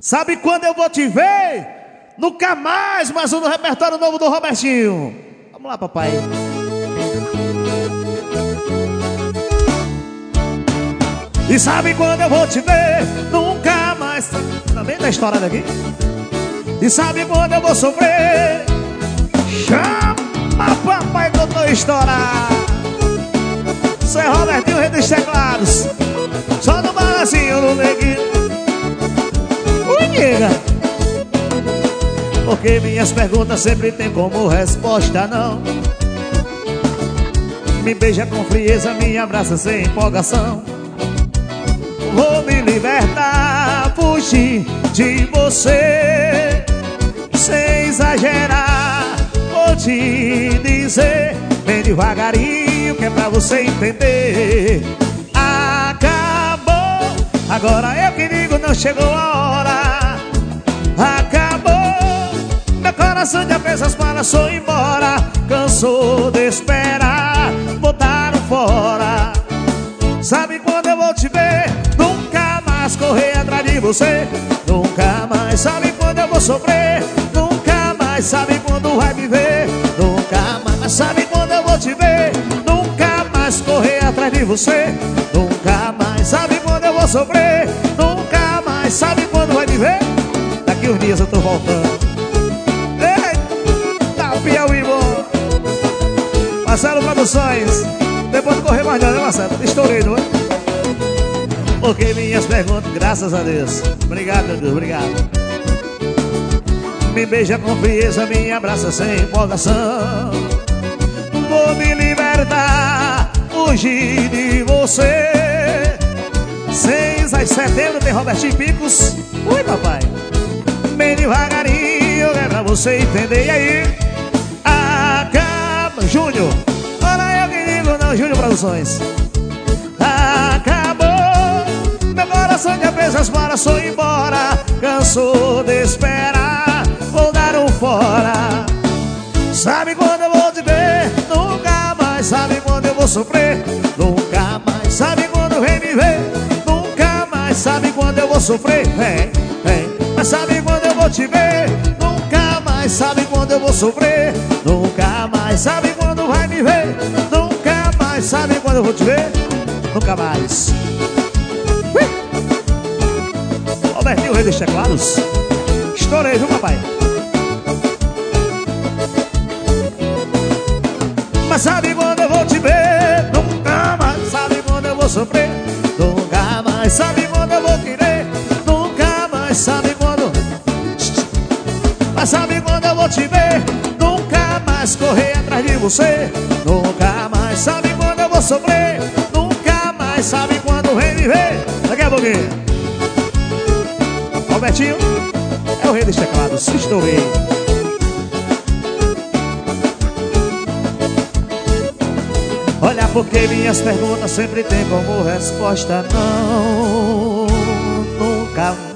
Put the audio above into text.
Sabe quando eu vou te ver? Nunca mais, mas um no repertório novo do Robertinho. Vamos lá, papai. E sabe quando eu vou te ver? Nunca mais. Também tá estourado aqui. E sabe quando eu vou sofrer? Chama, papai, que eu tô estourado. Isso é Robertinho, rei dos teclados. Só no balancinho no neguinho. Ui, nega. Porque minhas perguntas sempre tem como resposta não. Me beija com frieza, me abraça sem empolgação. Vou me libertar, fugir de você. Sem exagerar, vou te dizer bem devagarinho, que é pra você entender. Acabou, agora eu que digo, não chegou a hora. Acabou, meu coração já fez as malas, foi embora. Cansou de esperar, botaram fora. Sabe quando eu vou te ver? Nunca mais correr atrás de você. Nunca mais. Sabe quando eu vou sofrer? Nunca mais. Sabe quando vai me ver? Nunca mais. Sabe quando eu vou te ver? Nunca mais correr atrás de você. Nunca mais. Sabe quando eu vou sofrer? Nunca mais. Sabe quando vai me ver? Daqui uns dias eu tô voltando. Eita, Piauí, bom. Marcelo Produções. Depois de correr mais nada, né, Marcelo? Estourei, não é? Porque minhas perguntas, graças a Deus. Obrigado, meu Deus, obrigado. Me beija com frieza, me abraça sem empolgação. Vou me libertar, fugir de você. 6 de setembro tem Robertinho Picos. Ui, papai. Bem devagarinho, é pra você entender. E aí? Acaba, Júnior. Não, Júnior Produções. Acabou, meu coração já fez as malas, foi embora. Cansou de esperar, vou dar um fora. Sabe quando eu vou te ver? Nunca mais. Sabe quando eu vou sofrer? Nunca mais. Sabe quando vem me ver? Nunca mais. Sabe quando eu vou sofrer? Vem. Mas sabe quando eu vou te ver? Nunca mais. Sabe quando eu vou sofrer? Nunca mais. Sabe quando vai me ver? Nunca mais. Sabe quando eu vou te ver? Nunca mais. Robertinho, rei dos teclados. Estourei, viu, papai? Mas sabe quando eu vou te ver? Nunca mais. Sabe quando eu vou sofrer? Nunca mais. Sabe quando eu vou querer? Nunca mais. Sabe quando? Mas sabe quando eu vou te ver? Nunca mais correr atrás de você. Nunca mais. Sabe quando eu vou sofrer? Nunca mais. Sabe quando vem me ver? Daqui a pouquinho. Robertinho é o rei dos teclados. Estourei. Olha, porque minhas perguntas sempre tem como resposta não. Nunca mais.